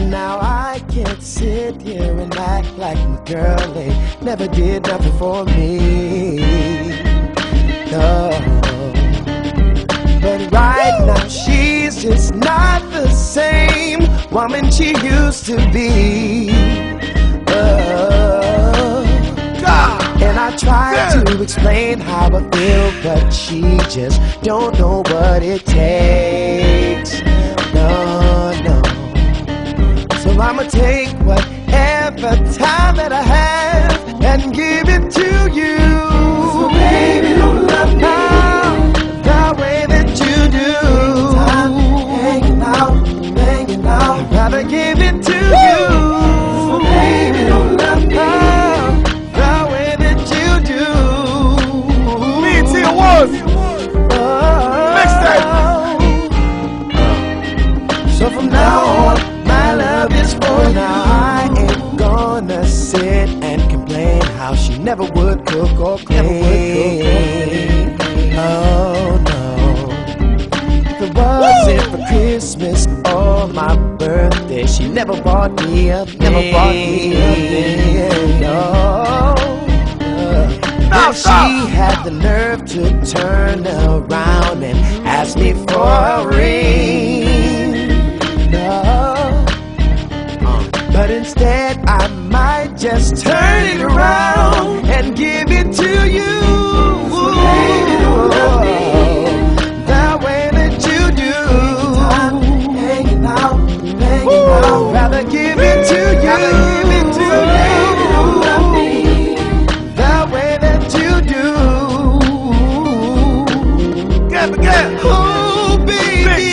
Now I can't sit here and act like my girl ain't never did nothing for me. No. But right now she's just not the same woman she used to be. And I try to explain how I feel, but she just don't know what it takes. No, no. So I'ma take whatever time that I have and give it to you. So baby, don't love me the way that you do. Hanging out, I'd rather give it to you. So baby, don't love me the way that you do. Me and Tia Woods. Mixtape. So from now on, my love is for now. I ain't gonna sit and complain how she never would cook or clean. Oh no. If it wasn't for Christmas or my birthday, she never bought me a thing. No. Then she had the nerve to turn around and ask me for a ring. No. But instead I might just turn it around and give it to you. So baby, don't love me the way that you do. Hanging out, rather give it to you. Baby, don't love me the way that you do. Again. Oh baby.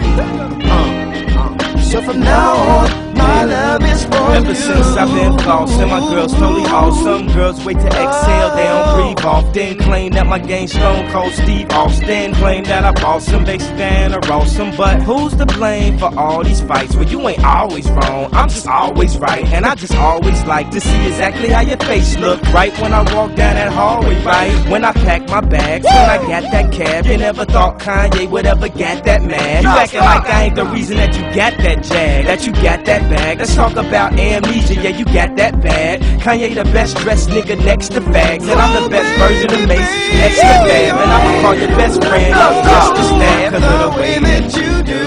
So from now on, my love is for you. Ever since I've been flossing, my girl's totally awesome. Girls wait to exhale, they don't breathe often. Claim that my game stone cold Steve Austin. Claim that I boss them, they stand or awesome. But who's to blame for all these fights? Well, you ain't always wrong, I'm just always right. And I just always like to see exactly how your face look. Right when I walk down that hallway, right when I pack my bags, when I got that cab. You never thought Kanye would ever get that mad. You acting like I ain't the reason that you got that jag, that you got that bag. Let's talk about amnesia, yeah, you got that bad. Kanye the best dressed nigga next to fags, and I'm the best version of Mace next to Fab. And I'ma call your best friend just to stab, cause of the way that you do.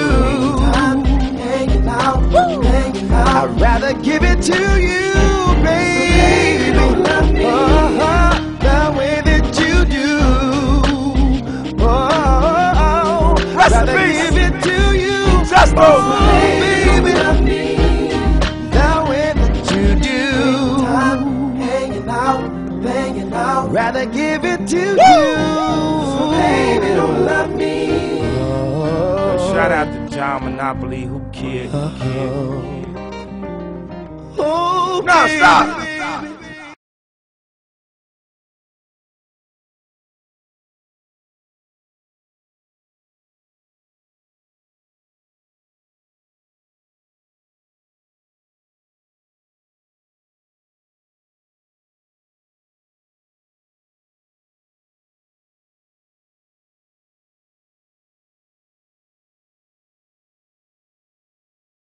I'd rather give it to you, baby. The way that you do. I'd rather give it to you, baby. The way that you do. Hanging out, rather give it to you. So baby, don't love me. Shout out to John Monopoly, who kid. Oh, No, stop.